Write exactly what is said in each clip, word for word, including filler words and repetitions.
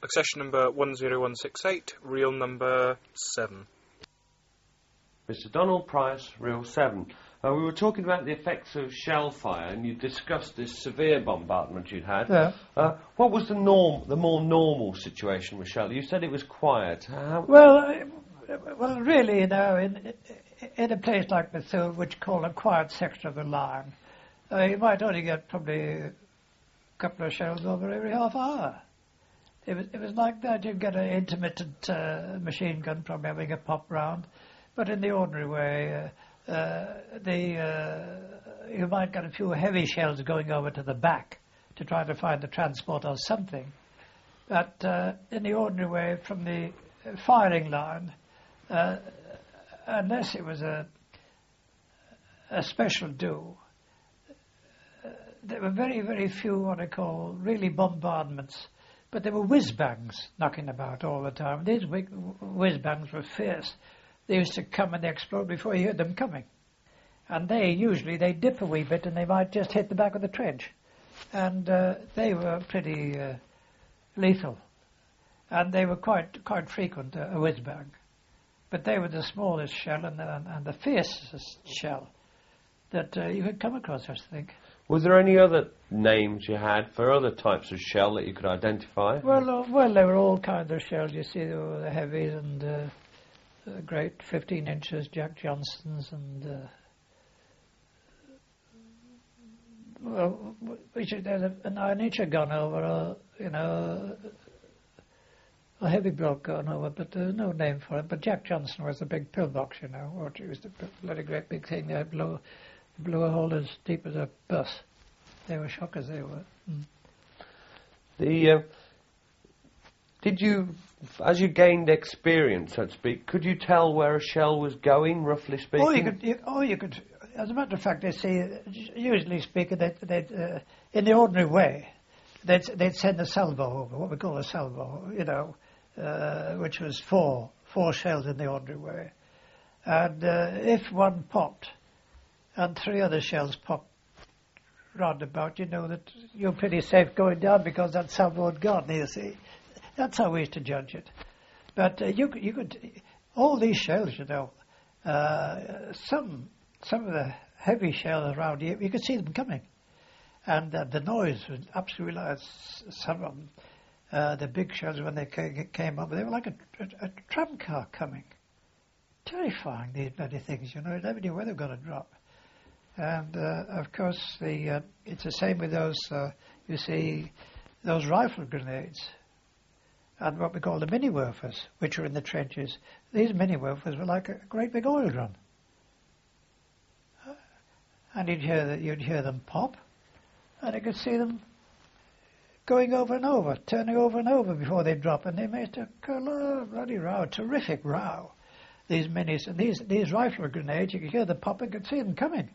Accession number one zero one six eight, reel number seven. Mister Donald Price, reel seven. Uh, we were talking about the effects of shell fire, and you discussed this severe bombardment you'd had. Yeah. Uh, what was the norm, the more normal situation with shell? You said it was quiet. How? Well, uh, well, really, you know, in in a place like Bethune, which called a quiet section of the line, uh, you might only get probably a couple of shells over every half hour. It was, it was like that. You'd get an intermittent uh, machine gun probably having a pop round, but in the ordinary way, uh, uh, the uh, you might get a few heavy shells going over to the back to try to find the transport or something. But uh, in the ordinary way, from the firing line, uh, unless it was a a special do, uh, there were very, very few what I call really bombardments. But there were whiz-bangs knocking about all the time. These whiz-bangs were fierce. They used to come and they explode before you heard them coming. And they, usually, they dip a wee bit and they might just hit the back of the trench. And uh, they were pretty uh, lethal. And they were quite quite frequent, uh, a whiz-bang. But they were the smallest shell and the, and the fiercest shell that uh, you could come across, I think. Was there any other names you had for other types of shell that you could identify? Well, uh, well, there were all kinds of shells. You see, there were the heavies and uh, uh, great fifteen inches Jack Johnsons and uh, well, which there's a, a nine incher gun over a you know a heavy block gun over, but there's no name for it. But Jack Johnson was a big pillbox, you know, or it was a bloody great big thing that blew. blew a hole as deep as a bus. They were shockers, they were. Mm. The uh, did you, as you gained experience, so to speak, could you tell where a shell was going, roughly speaking? Oh, you could. You, oh, you could. As a matter of fact, they say, usually speaking, that they'd, they'd, uh, in the ordinary way, they'd they'd send a salvo over, what we call a salvo, you know, uh, which was four four shells in the ordinary way, and uh, if one popped, and three other shells pop round about, you know that you're pretty safe going down because that salvo had gone, you see. That's how we used to judge it. But uh, you, you could, all these shells, you know, uh, some some of the heavy shells around here, you could see them coming. And uh, the noise was absolutely like some of them, uh, the big shells when they came up, they were like a, a, a tram car coming. Terrifying, these bloody things, you know, you never knew where they were going to drop. And, uh, of course, the uh, it's the same with those, uh, you see, those rifle grenades and what we call the mini-werfers, which are in the trenches. These mini-werfers were like a great big oil drum. Uh, and you'd hear, that, you'd hear them pop, and you could see them going over and over, turning over and over before they drop, and they made a bloody row, terrific row, these minis. And these, these rifle grenades, you could hear them pop and could see them coming.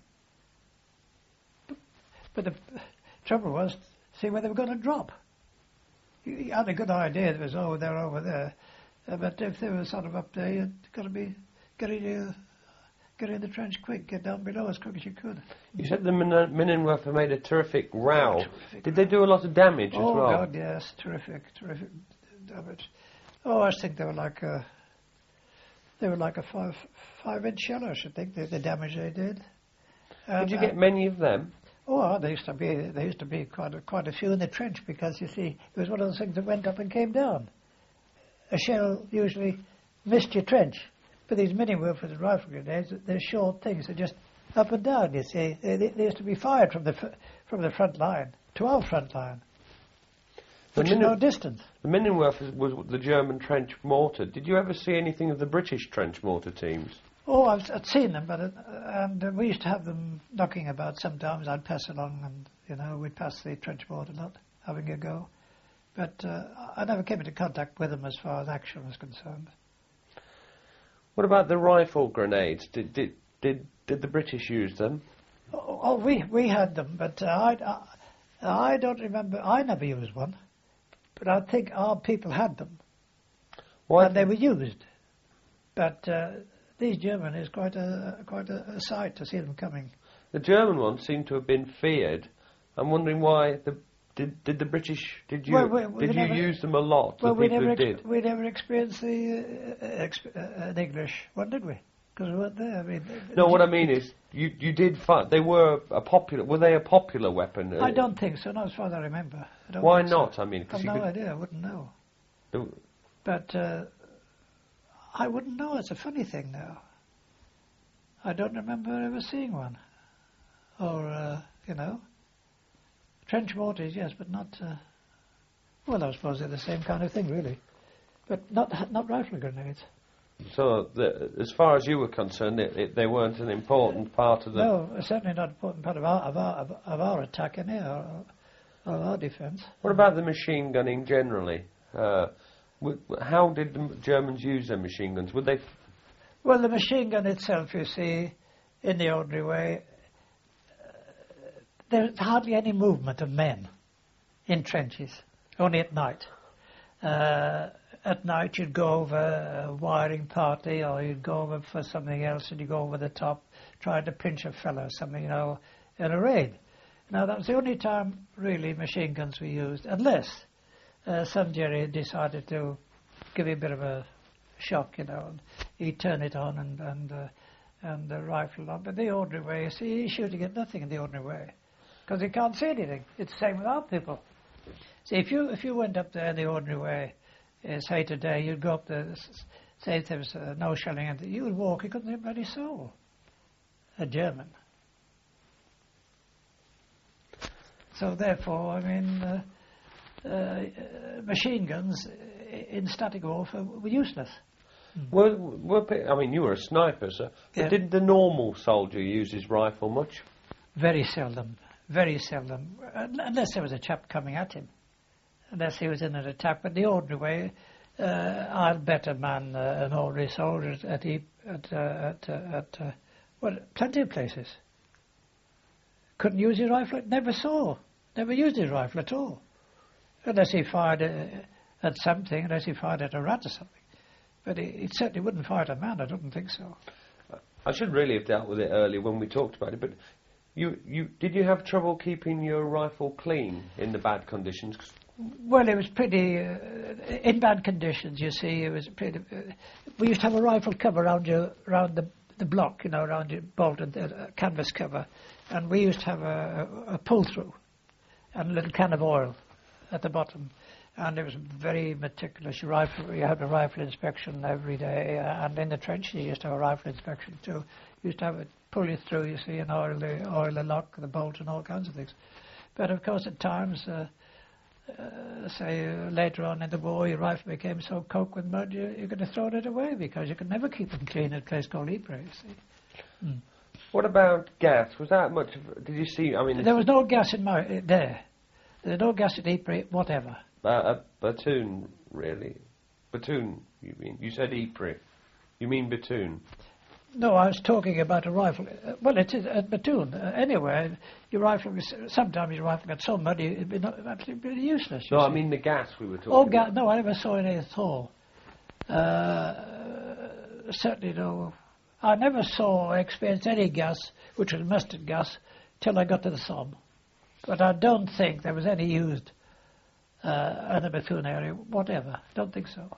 But the trouble was, see where they were going to drop. You, you had a good idea it was, oh, they're over there. Uh, but if they were sort of up there, you'd got to be, get in, uh, get in the trench quick, get down below as quick as you could. You said the Min- Minenwerfer made a terrific row. Oh, terrific Did row. they do a lot of damage oh, as well? Oh, God, yes, terrific, terrific damage. Oh, I think they were like a, they were like a five, five-inch shell, I should think, the, the damage they did. Um, Did you get many of them? Oh, there used to be there used to be quite a, quite a few in the trench because you see it was one of those things that went up and came down. A shell usually missed your trench, but these mini-werfers and rifle grenades, they're short things. They're just up and down. You see, they, they used to be fired from the f- from the front line to our front line, The which is no distance. The Minenwerfer was the German trench mortar. Did you ever see anything of the British trench mortar teams? Oh, I've, I've seen them, but uh, and uh, we used to have them knocking about sometimes. I'd pass along and, you know, we'd pass the trench mortar lot, having a go. But uh, I never came into contact with them as far as action was concerned. What about the rifle grenades? Did did did, did the British use them? Oh, oh we, we had them, but uh, I, I, I don't remember. I never used one. But I think our people had them. Why? And they were used. But... Uh, These German is quite a quite a, a sight to see them coming. The German ones seem to have been feared. I'm wondering why the Did did the British? Did you Well, we- we did you never- use them a lot? Well, the we people never, who ex- did. we never experienced the uh, exp- uh, the English one, did we? Because we weren't there. I mean, No, what I mean is, you you did fight. They were a popular. Were they a popular weapon? I don't think so. Not as far as I remember. I don't Why think so. not? I mean, 'cause I've you no could- idea. I wouldn't know. the- But uh, I wouldn't know. It's a funny thing now. I don't remember ever seeing one. Or, uh, you know, trench mortars, yes, but not... Uh, well, I suppose they're the same kind of thing, really. But not not rifle grenades. So, the, as far as you were concerned, it, it, they weren't an important part of the. No, certainly not an important part of our, of our, of, of our attack in here, or, or our defence. What about the machine gunning generally? Uh, w- how did the Germans use their machine guns? Would they? F- Well, the machine gun itself, you see, in the ordinary way, uh, there's hardly any movement of men in trenches, only at night. Uh, at night you'd go over a wiring party, or you'd go over for something else, and you go over the top trying to pinch a fellow or something, you know, in a raid. Now, that was the only time, really, machine guns were used, unless uh, some Jerry decided to give you a bit of a shock, you know, and he'd turn it on and and uh, and the rifle on. But the ordinary way, you see, he's shooting at nothing in the ordinary way, because he can't see anything. It's the same with our people. See, if you if you went up there in the ordinary way, uh, say today, you'd go up there, s- say if there was uh, no shelling, and you would walk, you couldn't see a bloody soul. A German. So therefore, I mean, uh, uh, uh, machine guns uh, in static warfare were useless. were, were, pe- I mean, you were a sniper, sir. But Yeah. did the normal soldier use his rifle much? Very seldom, very seldom, un- unless there was a chap coming at him, unless he was in an attack. But the ordinary way, uh, I'll bet a man, uh, an ordinary soldier at E- at uh, at uh, at uh, well, plenty of places couldn't use his rifle. Never saw, never used his rifle at all, unless he fired uh, at something, unless he fired at a rat or something. But he, he certainly wouldn't fire at a man. I don't think so. I should really have dealt with it earlier when we talked about it, but you, you did you have trouble keeping your rifle clean in the bad conditions? 'Cause Well, it was pretty, uh, in bad conditions, you see, it was pretty, uh, we used to have a rifle cover around you, around the, the block, you know, around your bolt, and uh, a canvas cover, and we used to have a, a, a pull-through and a little can of oil at the bottom, and it was very meticulous. Your rifle, you had a rifle inspection every day, uh, and in the trenches you used to have a rifle inspection too. You used to have it pull you through, you see, and oil the, oil the lock, the bolt, and all kinds of things. But of course, at times, uh, Uh, say uh, later on in the war, your rifle became so coaked with mud, you, you're going to throw it away because you could never keep them clean at a place called Ypres, you see. Mm. What about gas? Was that much? Of, did you see? I mean, There was no gas in my uh, there. There was no gas at Ypres whatever. uh, a platoon, really. Platoon. You mean? You said Ypres. You mean platoon? No, I was talking about a rifle. Uh, well, it is a platoon. Uh, anyway, your rifle was, sometimes your rifle got so muddy it'd be not, absolutely useless. you No, I see. mean the gas we were talking Oh, about. ga- no, I never saw any at all. Uh, certainly no. I never saw or experienced any gas, which was mustard gas, till I got to the Somme. But I don't think there was any used uh, in the Bethune area, whatever. Don't think so.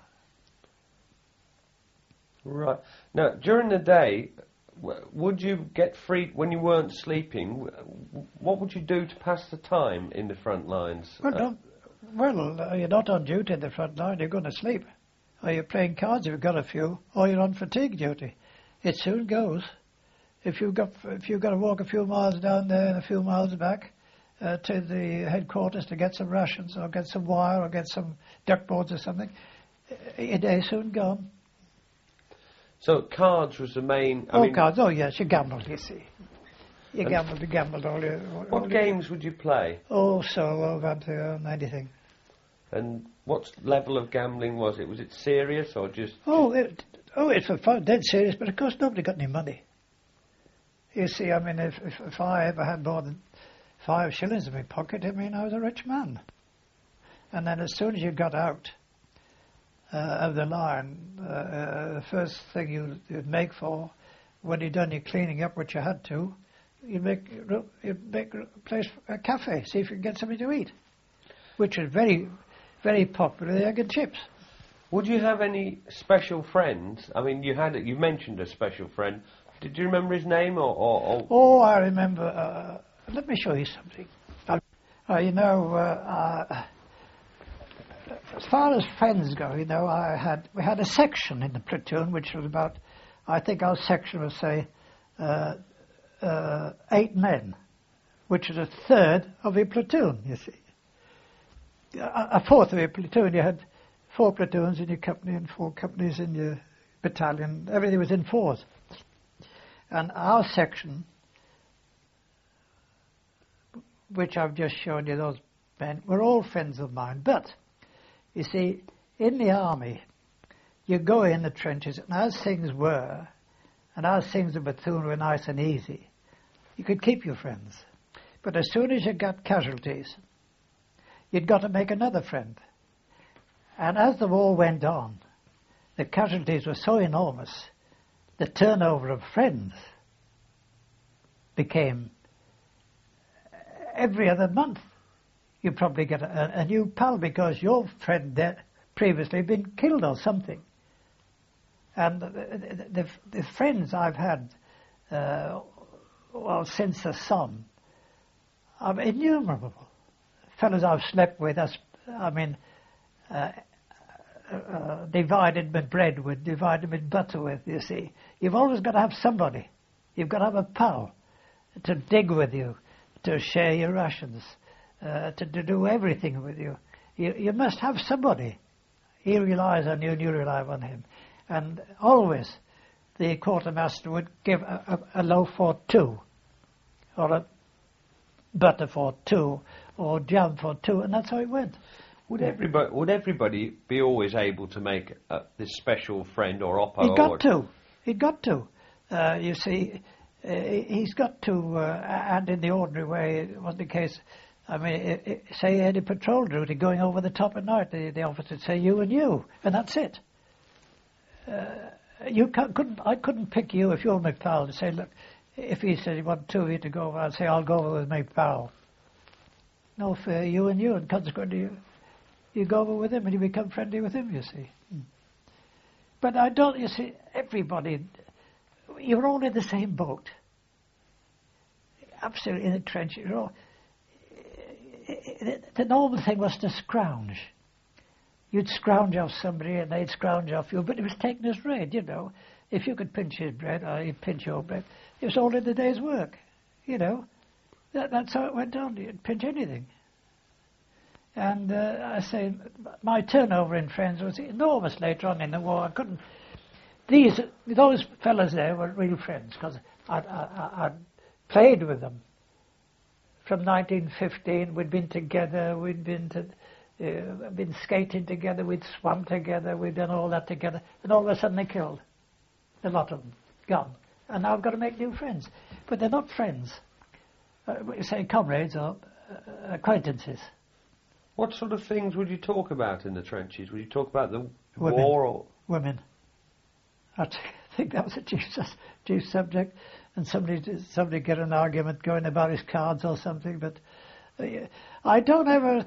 Right. Now, during the day, w- would you get free when you weren't sleeping? w- What would you do to pass the time in the front lines? Well, Uh, don't, well, uh, you're not on duty in the front line, you're going to sleep. Or you're playing cards if you've got a few, or you're on fatigue duty. It soon goes. If you've got, if you've got to walk a few miles down there and a few miles back uh, to the headquarters to get some rations or get some wire or get some duck boards or something, uh, your day's soon gone. So cards was the main. I oh, mean, cards, oh yes, you gambled, you see. You gambled, you gambled all your... All what your, games would you play? Oh, so, oh, God, uh, anything. And what level of gambling was it? Was it serious or just? Oh, it, oh, it's for fun, dead serious, but of course nobody got any money. You see, I mean, if, if, if I ever had more than five shillings in my pocket, I mean, I was a rich man. And then as soon as you got out uh, of the line, uh, uh, the first thing you, you'd make for, when you'd done your cleaning up, which you had to, you'd make, you'd make a place, a cafe, see if you could get something to eat. which was very, very popular, the egg and chips. Would you have any special friends? I mean, you had you mentioned a special friend. Did you remember his name or? or, or Oh, I remember. Uh, let me show you something. Uh, you know, uh, uh, as far as friends go, you know, I had we had a section in the platoon which was about, I think our section was say, uh, uh, eight men, which is a third of a platoon. You see, a, a fourth of a platoon. You had four platoons in your company and four companies in your battalion. Everything was in fours, and our section, which I've just shown you, those men, were all friends of mine. But, you see, in the army, you go in the trenches, and as things were, and as things in the platoon were nice and easy, you could keep your friends. But as soon as you got casualties, you'd got to make another friend. And as the war went on, the casualties were so enormous, the turnover of friends became every other month. You probably get a, a new pal because your friend there previously had been killed or something. And the, the, the friends I've had, uh, well, since the Somme, are innumerable. Fellows I've slept with, us, I mean, uh, uh, divided my bread with, divided my butter with, you see. You've always got to have somebody. You've got to have a pal to dig with you, to share your rations, uh, to, to do everything with you. you. You must have somebody. He relies on you and you rely on him. And always the quartermaster would give a, a, a loaf for two, or a butter for two, or jam for two, and that's how it went. Would everybody, would everybody be always able to make uh, this special friend or oppo? He'd got or to. He'd got to. Uh, you see, uh, he's got to, uh, and in the ordinary way, it wasn't the case. I mean, it, it, say you had a patrol duty going over the top at night, the, the officer would say you and you, and that's it. Uh, you couldn't. I couldn't pick you if you're my pal to say, look, if he said he wanted two of you to go over, I'd say I'll go over with my pal. No fair, you and you, and consequently you, you go over with him and you become friendly with him, you see. But I don't, you see, everybody, you're all in the same boat. Absolutely in the trench. You're all, the normal thing was to scrounge. You'd scrounge off somebody and they'd scrounge off you, but it was taken as read, you know. If you could pinch his bread or he'd pinch your bread, it was all in the day's work, you know. That, that's how it went on. You'd pinch anything. And uh, I say, my turnover in friends was enormous later on in the war. I couldn't. These, those fellas there were real friends because I'd, I, I'd played with them. From nineteen fifteen, we'd been together. We'd been to, uh, been skating together. We'd swum together. We'd done all that together. And all of a sudden, they killed a lot of them, gone. And now I've got to make new friends, but they're not friends. Uh, we say comrades or uh, acquaintances. What sort of things would you talk about in the trenches? Would you talk about the Women. war or Women. I think that was a chief, chief subject, and somebody somebody get an argument going about his cards or something. But uh, I don't ever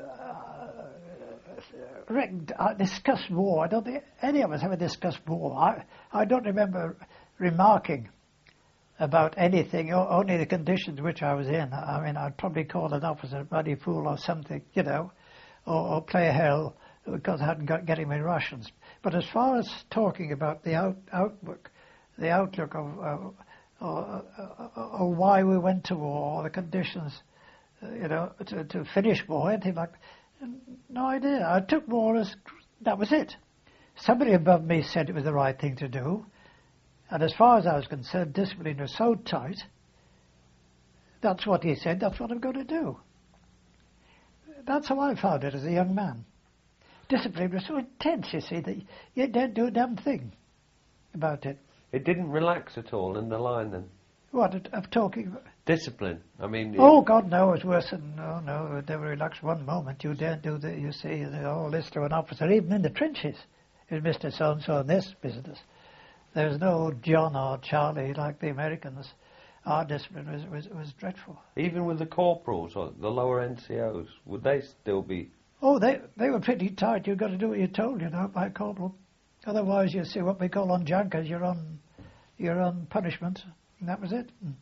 uh, discuss war. I don't think any of us ever discussed war. I I don't remember remarking about anything, or only the conditions which I was in. I mean, I'd probably call an officer a bloody fool or something, you know, or, or play hell because I hadn't got getting my rations. But as far as talking about the out, outlook, the outlook of, uh, or, uh, or why we went to war, or the conditions, uh, you know, to, to finish war, anything like that, no idea. I took war as, that was it. Somebody above me said it was the right thing to do. And as far as I was concerned, discipline was so tight, that's what he said, that's what I'm going to do. That's how I found it as a young man. Discipline was so intense, you see, that you didn't do a damn thing about it. It didn't relax at all in the line then? What, of, of talking? Discipline, I mean... Oh, God, no, it was worse than, no, no, it never relaxed one moment. You daren't do the, you see, all this to an officer, even in the trenches. It was Mister So-and-so in this business. There was no John or Charlie like the Americans. our discipline was, was, was dreadful. Even with the corporals or the lower N C Os, would they still be? Oh, they they were pretty tight. You've got to do what you're told, you know, by corporal. Otherwise, you see what we call on junkers. You're on, you're on punishment, and that was it. Mm.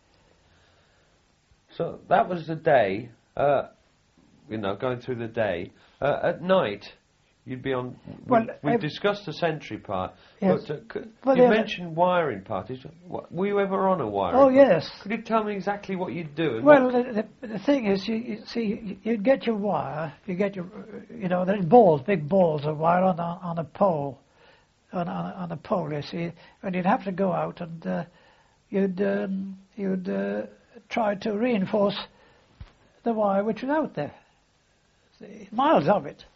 So that was the day. Uh, you know, going through the day. Uh, at night, you'd be on. Well, we, we've I've- discussed the sentry part. Yes. But, uh, c- Well, you yeah, mentioned wiring parties. What, were you ever on a wiring? Oh, party? yes. Could you tell me exactly what you'd do? And Well, what, the, the, the thing is, you, you see, you- you'd get your wire, you get your, you know, there's balls, big balls of wire on a, on a pole, on, on, on a pole, you see, and you'd have to go out and uh, you'd um, you'd uh, try to reinforce the wire which was out there, see, miles of it,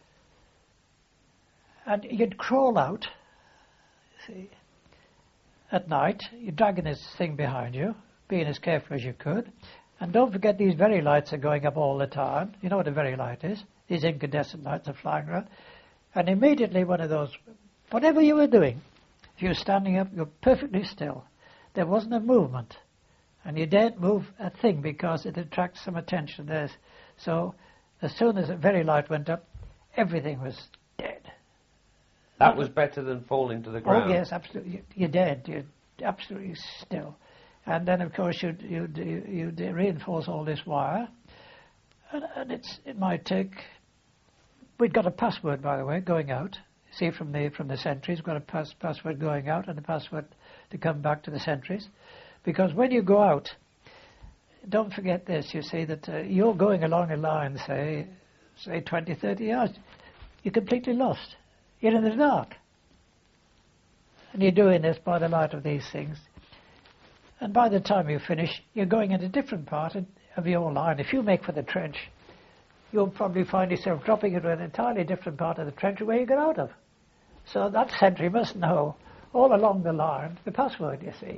and you'd crawl out, see, at night, you're dragging this thing behind you, being as careful as you could. And don't forget these very lights are going up all the time. You know what a very light is? These incandescent lights are flying around. And immediately one of those, whatever you were doing, if you were standing up, you're perfectly still. There wasn't a movement. And you daren't move a thing because it attracts some attention there. So as soon as a very light went up, everything was dead. that was better than falling to the ground. Oh yes, absolutely. You're dead. You're absolutely still. And then, of course, you'd you'd you'd reinforce all this wire, and, and it's it might take. We'd got a password, by the way, going out. See, from the from the sentries, we've got a pass, password going out and a password to come back to the sentries, because when you go out, don't forget this. You see that uh, you're going along a line, say, say twenty, thirty yards. You're completely lost. You're in the dark. And you're doing this by the light of these things. And by the time you finish, you're going in a different part of your line. If you make for the trench, you'll probably find yourself dropping into an entirely different part of the trench where you got out of. So that sentry must know all along the line the password, you see.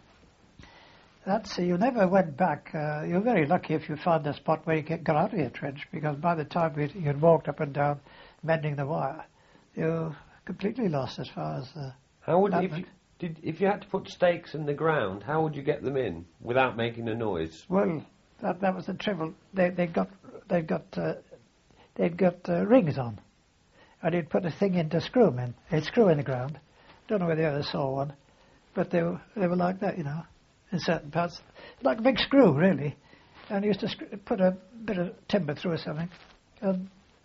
That's, you never went back. Uh, you're very lucky if you found the spot where you get, got out of your trench, because by the time you'd, you'd walked up and down mending the wire, you're completely lost as far as... Uh, How would that if you, went. did if you had to put stakes in the ground? How would you get them in without making a noise? Well, that that was the trouble. They they got they got uh, they'd got uh, rings on, and you'd put a thing in to screw them in. They'd screw in the ground. Don't know whether you ever saw one, but they were they were like that, you know, in certain parts, like a big screw, really. And you used to sc- put a bit of timber through or something, and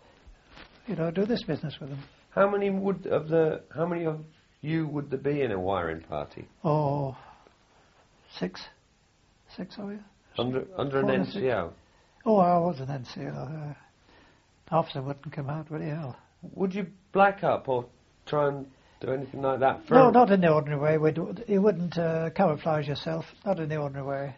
you know, do this business with them. How many would of the how many of you would there be in a wiring party? Oh, six, six of you. Under under an Four or N C O? Oh, I was an N C O. Uh, officer wouldn't come out, would he? Hell. Would you black up or try and do anything like that? For No, not in the ordinary way. We'd, you wouldn't uh, camouflage yourself, not in the ordinary way.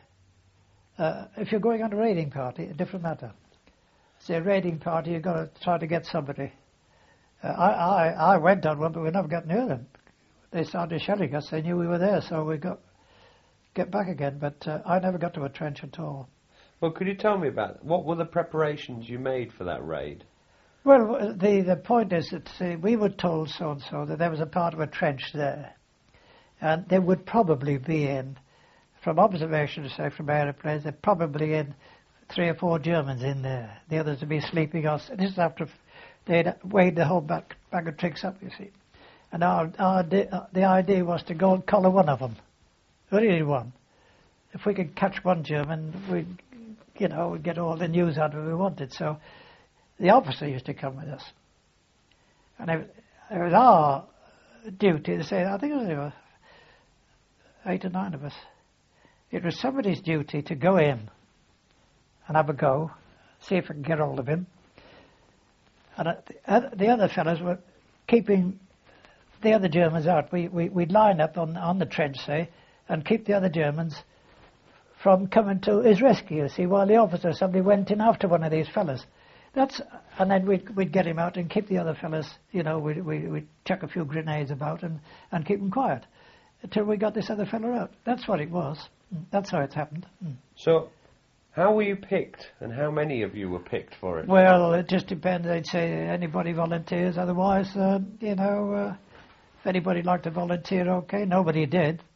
Uh, if you're going on a raiding party, a different matter. See, a raiding party, you've got to try to get somebody. Uh, I, I, I went on one, but we never got near them. They started shelling us. They knew we were there, so we got get back again. But uh, I never got to a trench at all. Well, could you tell me about what were the preparations you made for that raid? Well, the the point is that uh, we were told so and so that there was a part of a trench there, and they would probably be in, from observation, say from aeroplanes, they're probably in three or four Germans in there. The others would be sleeping. Us. This is after they'd weighed the whole bag, bag of tricks up, you see. And our, our di- uh, the idea was to go and collar one of them, really one. If we could catch one German, we'd, you know, we'd get all the news out of it we wanted. So the officer used to come with us. And it, it was our duty to say, I think there were eight or nine of us. It was somebody's duty to go in and have a go, see if we could get hold of him. And uh, the, the other fellows were keeping the other Germans out. We, we, we'd line up on, on the trench, say, and keep the other Germans from coming to his rescue, you see, while the officer or somebody went in after one of these fellas. That's, and then we'd, we'd get him out and keep the other fellas, you know, we'd, we'd, we'd chuck a few grenades about and, and keep them quiet until we got this other fellow out. That's what it was. That's how it's happened. Mm. So, how were you picked, and how many of you were picked for it? Well, it just depends. They'd say anybody volunteers. Otherwise, uh, you know, uh, if anybody liked to volunteer, okay. Nobody did.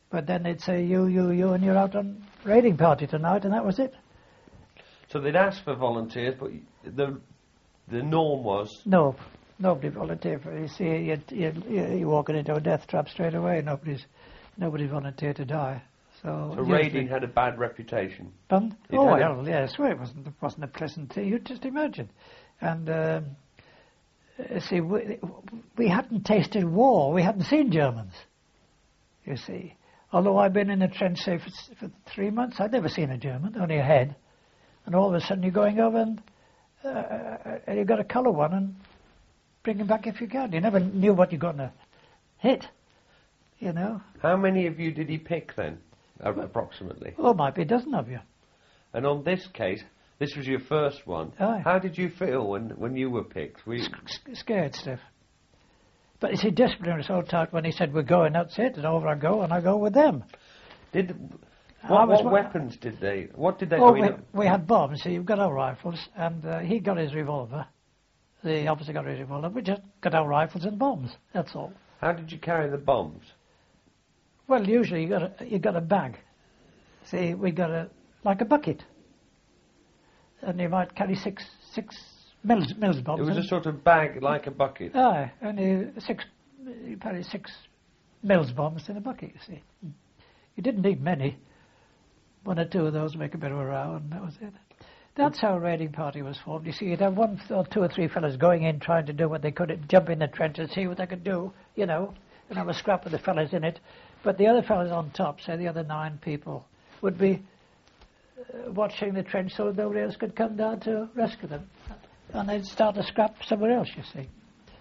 But then they'd say, you, you, you, and you're out on raiding party tonight, and that was it. So they'd ask for volunteers, but the the norm was... No, nobody volunteered for it. You see, you'd, you'd, you're walking into a death trap straight away. Nobody's nobody volunteered to die. So, So raiding had a bad reputation. Pardon? It Oh, had a- well, yes. Well, it wasn't, it wasn't a pleasant thing. You just imagine. And, um, uh, see, we, we hadn't tasted war. We hadn't seen Germans, you see. Although I've been in the trench, say, for, for three months, I'd never seen a German, only a head. And all of a sudden you're going over and, uh, and you've got to colour one and bring him back if you can. You never knew what you're going to hit, you know. How many of you did he pick then, uh, approximately? Oh, might be a dozen of you. And on this case, this was your first one. Aye. How did you feel when, when you were picked? Were you, S- scared stiff. But you see, discipline was so tight when he said, we're going, that's it, and over I go, and I go with them. did I what, was what wa- weapons did they? What did they? Oh, I mean, we, we had bombs, so you've got our rifles, and uh, he got his revolver. The officer got his revolver. We just got our rifles and bombs, that's all. how did you carry the bombs? Well, usually you got a, you got a bag. See, we got a, like a bucket. And you might carry six, six mils, mils bombs. It was in a sort of bag like a bucket. Aye, only six, you carry six mils bombs in a bucket, you see. You didn't need many. One or two of those make a bit of a row, and that was it. That's how a raiding party was formed. You see, you'd have one or two or three fellas going in trying to do what they could, jump in the trench and see what they could do, you know, and have a scrap with the fellas in it. But the other fellas on top, say the other nine people, would be uh, watching the trench so nobody else could come down to rescue them. And they'd start a scrap somewhere else, you see.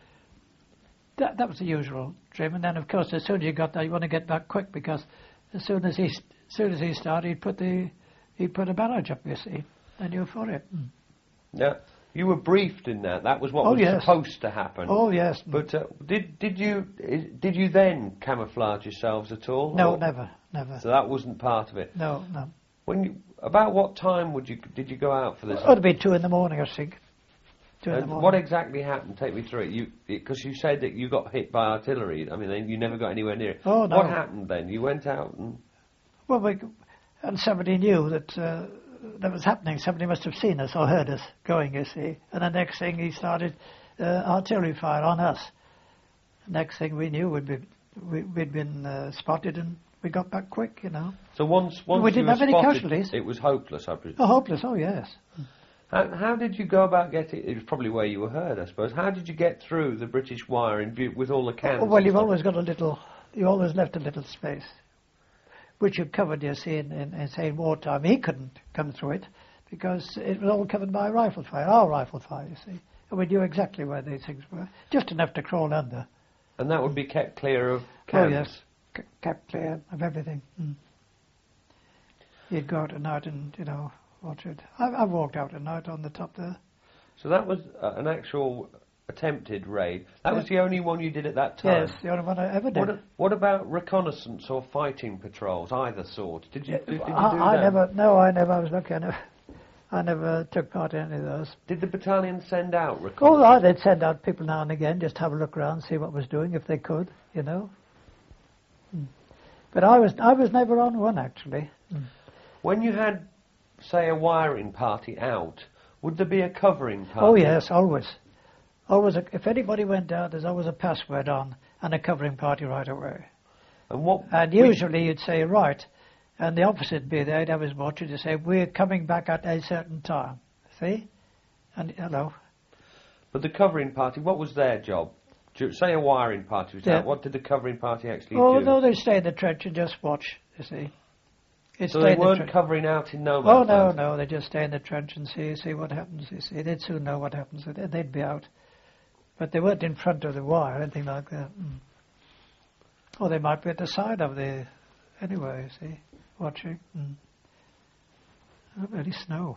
That, that was the usual trim. And then, of course, as soon as you got there, you want to get back quick, because as soon as he, as soon as he started, he'd put the, he'd put a barrage up, you see, and you were for it. Mm. Yeah, you were briefed in that. That was what Oh, was yes. supposed to happen. Oh, yes. But uh, did did you is, did you then camouflage yourselves at all? No, Or- never, never. So that wasn't part of it. No, no. When you, about what time would you did you go out for this? It would be two in the morning, I think. Two in the And morning. what exactly happened? Take me through it. You because you said that you got hit by artillery. I mean, then you never got anywhere near it. Oh, no. What happened then? You went out and Well, we, and somebody knew that uh, that was happening. Somebody must have seen us or heard us going, you see. And the next thing, he started uh, artillery fire on us. Next thing we knew, we'd, be, we, we'd been uh, spotted, and we got back quick, you know. so once once We you didn't were have any spotted, casualties. it was hopeless. I presume. Oh, hopeless, oh, yes. How, how did you go about getting? It was probably where you were heard, I suppose. How did you get through the British wire in view, with all the cans? Oh, well, and you've stuff? always got a little, you always left a little space, which you covered, you see, in, in, in say, in wartime. He couldn't come through it, because it was all covered by rifle fire, our rifle fire, you see. And we knew exactly where these things were, just enough to crawl under. And that would be kept clear of Oh, cans. yes, C- kept clear of everything. Mm. You'd go out at night and, you know, watch it. I've, I've walked out at night on the top there. So that was uh, an actual attempted raid. That was the only one you did at that time. Yes, the only one I ever did. What, a- what about reconnaissance or fighting patrols, either sort? Did you, did, did you do I, I that? never, no, I never, I was lucky, I never, I never took part in any of those. Did the battalion send out Oh, reconnaissance? right, they'd send out people now and again, just have a look around, see what was doing, if they could, you know. Mm. But I was, I was never on one, actually. Mm. When you had, say, a wiring party out, would there be a covering party? Oh, yes, always. Always, a, if anybody went out, there's always a password on and a covering party right away. And what? And usually you'd say, right, and the officer would be there, he'd have his watch, and he'd say, we're coming back at a certain time. See? And, hello. But the covering party, what was their job? Do- Say a wiring party was Yeah. out, what did the covering party actually Oh, do? no, they'd stay in the trench and just watch, you see. They'd So stay they in the weren't trench. covering out in no Oh, man's no, land? no, they just stay in the trench and see see what happens, you see. They'd soon know what happens, they'd they'd be out. But they weren't in front of the wire or anything like that. Mm. Or they might be at the side of the, anyway, you see, watching. Mm. Oh, really snow.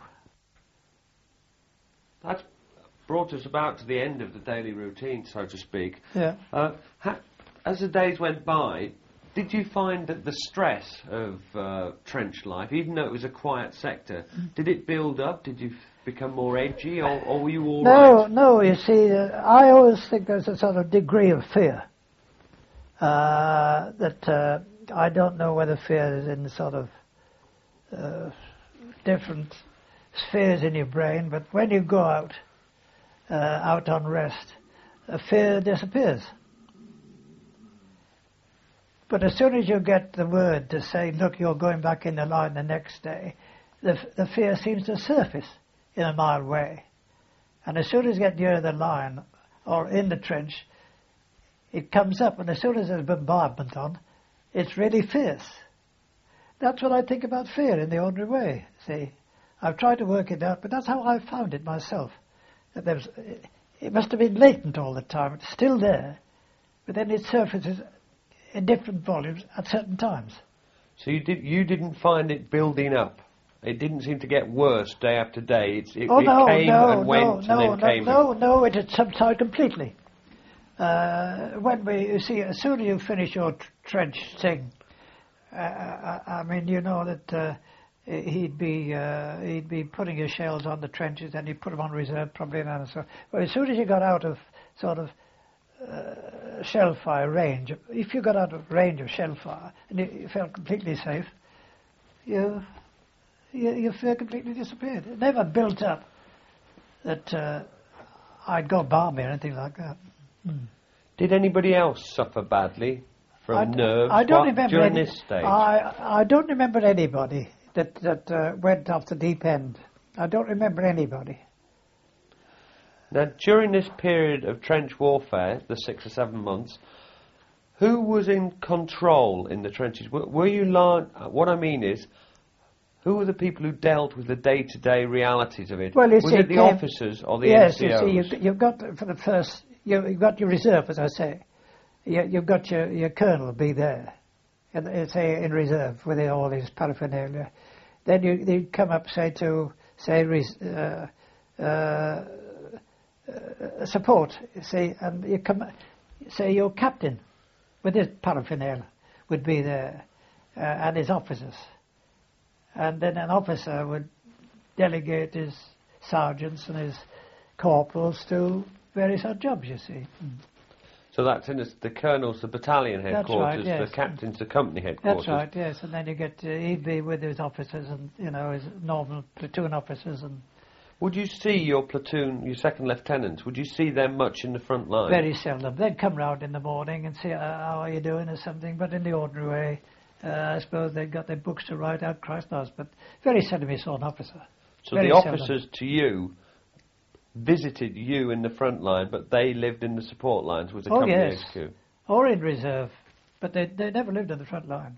That's brought us about to the end of the daily routine, so to speak. Yeah. Uh, ha- as the days went by, did you find that the stress of uh, trench life, even though it was a quiet sector, did it build up? Did you f- become more edgy, or, or were you all No, right? no, you see, uh, I always think there's a sort of degree of fear uh, that uh, I don't know whether fear is in sort of uh, different spheres in your brain, but when you go out, uh, out on rest, uh, fear disappears. But as soon as you get the word to say, look, you're going back in the line the next day, the, the fear seems to surface in a mild way. And as soon as you get near the line or in the trench, it comes up, and as soon as there's bombardment on, it's really fierce. That's what I think about fear in the ordinary way, see. I've tried to work it out, but that's how I found it myself. That there was, it must have been latent all the time. It's still there, but then it surfaces in different volumes at certain times. So you, did, you didn't find it building up? It didn't seem to get worse day after day? It's, it, oh, it no, came no, and went no, and no, then no, came no, and... no, it had subsided completely. Uh, when we, you see, as soon as you finish your tr- trench thing, uh, I, I mean, you know that uh, he'd be uh, he'd be putting his shells on the trenches, and he'd put them on reserve probably, and so. But as soon as you got out of sort of uh, shell fire range, if you got out of range of shell fire and you, you felt completely safe, you, you your fear completely disappeared. It never built up that uh, I'd go balmy or anything like that. Hmm. Did anybody else suffer badly from I nerves I don't what, remember during any, this stage? I, I don't remember anybody that, that uh, went off the deep end. I don't remember anybody. Now, during this period of trench warfare, the six or seven months, who was in control in the trenches? Were, were you large? What I mean is, who were the people who dealt with the day-to-day realities of it? Well, you was see, it the came, officers or the yes, N C Os? you see, you, you've got for the first, you, you've got your reserve, as I say. You, you've got your, your colonel be there, and uh, say in reserve with all his paraphernalia. Then you you come up, say to say res, uh, uh, uh, support, say, and you come, say your captain with his paraphernalia would be there, uh, and his officers. And then an officer would delegate his sergeants and his corporals to various odd jobs, you see. Mm. So that's in the, the colonel's the battalion headquarters, That's right, yes. the captain's the company headquarters. That's right, yes. And then you get, uh, he'd be with his officers and, you know, his normal platoon officers. And Would you see your platoon, your second lieutenants, would you see them much in the front line? very seldom. They'd come round in the morning and say, uh, how are you doing or something, but in the ordinary way. Uh, I suppose they'd got their books to write out, Christ knows, but very seldom you saw an officer. So very the officers seldom. to you visited you in the front line, but they lived in the support lines with the Oh, company yes. H Q? Or in reserve, but they they never lived on the front line.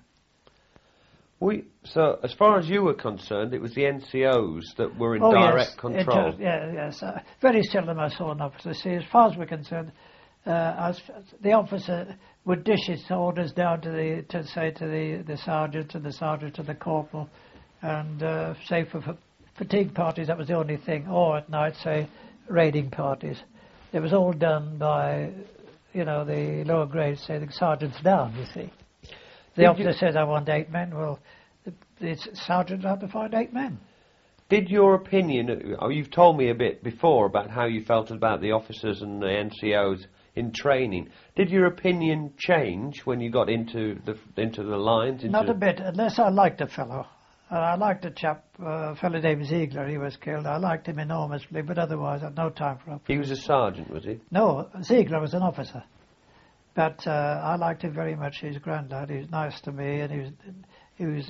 We, so as far as you were concerned, it was the N C Os that were in oh, direct yes. control. It, uh, yeah, yes. Uh, very seldom I saw an officer. See, as far as we're concerned, uh, as, the officer would dish his orders down to the, to say to the, the sergeant, and the sergeant to the corporal, and uh, say for, for fatigue parties, that was the only thing. Or at night, say, raiding parties. It was all done by, you know, the lower grades, say the sergeant's down, you see. The Did officer you- says, I want eight men. Well, the, the sergeant had to find eight men. Did your opinion, oh, you've told me a bit before about how you felt about the officers and the N C Os in training. Did your opinion change when you got into the into the lines? Into Not a bit, unless I liked a fellow. Uh, I liked a chap, uh, a fellow named Ziegler. He was killed. I liked him enormously, but otherwise I had no time for him. He was a sergeant, was he? No, Ziegler was an officer. But uh, I liked him very much. He's a grand lad. He was nice to me, and he was, he was.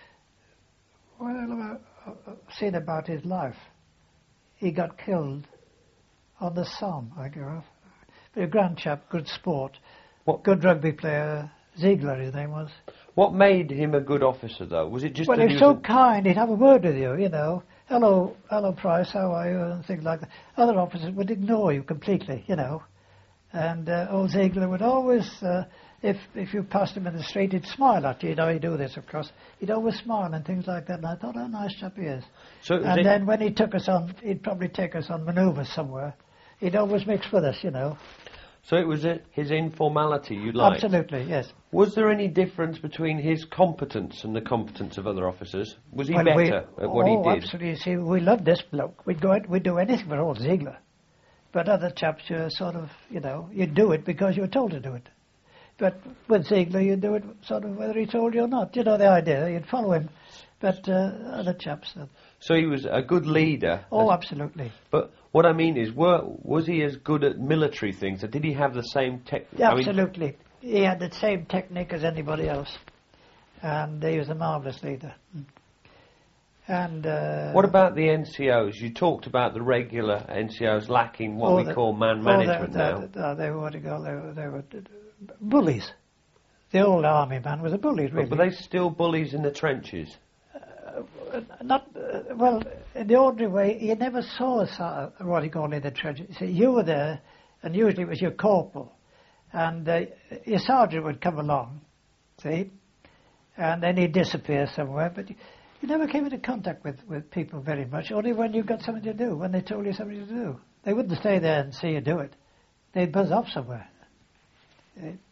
Well, I've seen about his life. He got killed on the Somme, I guess. But a grand chap, good sport, What? good rugby player. Ziegler, his name was. What made him a good officer, though? Was it just Well, that he he was so was a- kind. He'd have a word with you, you know. Hello, hello, Price. How are you? And things like that. Other officers would ignore you completely, you know. And uh, old Ziegler would always, uh, if if you passed him in the street, he'd smile at you. You know, he'd do this, of course. He'd always smile and things like that. And I thought, oh, nice chap he is. So it was And in- then when he took us on, he'd probably take us on manoeuvres somewhere. He'd always mix with us, you know. So it was it, his informality you liked? Absolutely, yes. Was there any difference between his competence and the competence of other officers? Was he Well, better we, at what oh, he did? absolutely. See, we loved this bloke. We'd go out, we'd do anything for old Ziegler. But other chaps, you sort of, you know, you do it because you were told to do it. but with Ziegler, you'd do it sort of whether he told you or not. You know the idea. You'd follow him. But uh, other chaps... Uh, so he was a good leader. Oh, as, absolutely. But what I mean is, were, was he as good at military things? Or did he have the same technique? Absolutely. I mean, he had the same technique as anybody else. And he was a marvellous leader. And uh, what about the N C Os? You talked about the regular N C Os lacking what oh, we the, call man oh, management they, now. They, they, they were what do you call they were, they were bullies. The old army man was a bully, really. But were they still bullies in the trenches? Uh, not uh, well. In the ordinary way, you never saw a, what you call in the trenches. See, you were there, and usually it was your corporal, and uh, your sergeant would come along, see, and then he'd disappear somewhere. But you, you never came into contact with, with people very much. Only when you got something to do, when they told you something to do. They wouldn't stay there and see you do it. They'd buzz off somewhere. See?